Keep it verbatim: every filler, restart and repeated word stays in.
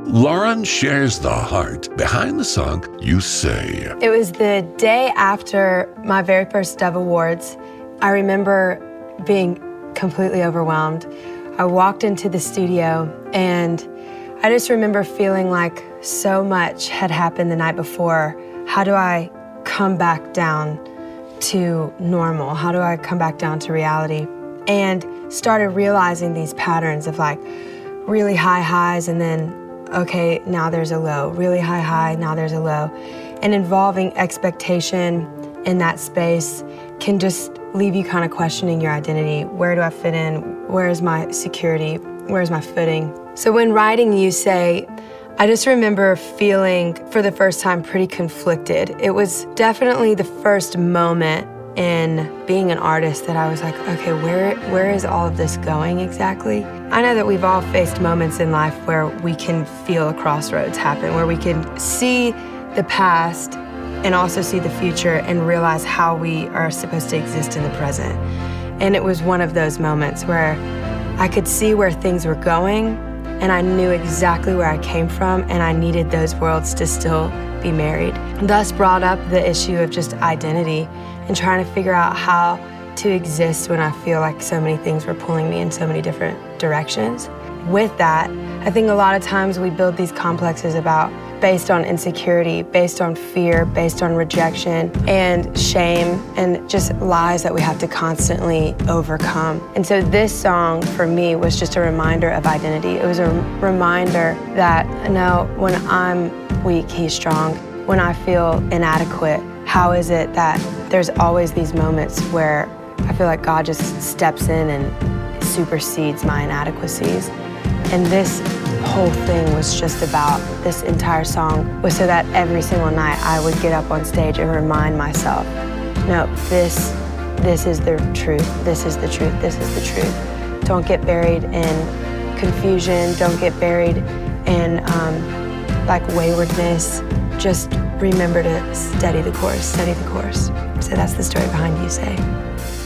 Lauren shares the heart behind the song You Say. It was the day after my very first Dove Awards. I remember being completely overwhelmed. I walked into the studio and I just remember feeling like so much had happened the night before. How do I come back down to normal? How do I come back down to reality? And started realizing these patterns of like really high highs and then, okay, now there's a low. Really high high, now there's a low. And involving expectation in that space can just leave you kind of questioning your identity. Where do I fit in? Where is my security? Where is my footing? So when writing You Say, I just remember feeling for the first time pretty conflicted. It was definitely the first moment in being an artist that I was like, okay, where where is all of this going exactly? I know that we've all faced moments in life where we can feel a crossroads happen, where we can see the past and also see the future and realize how we are supposed to exist in the present. And it was one of those moments where I could see where things were going and I knew exactly where I came from and I needed those worlds to still be married. Thus brought up the issue of just identity and trying to figure out how to exist when I feel like so many things were pulling me in so many different directions. With that, I think a lot of times we build these complexes about based on insecurity, based on fear, based on rejection and shame and just lies that we have to constantly overcome. And so this song for me was just a reminder of identity. It was a reminder that no, when I'm weak, he's strong. When I feel inadequate, how is it that there's always these moments where I feel like God just steps in and supersedes my inadequacies. And this whole thing was just about, this entire song was so that every single night I would get up on stage and remind myself, no, this, this is the truth, this is the truth, this is the truth. Don't get buried in confusion, don't get buried in um, like waywardness. Just remember to steady the course, steady the course. So that's the story behind You Say.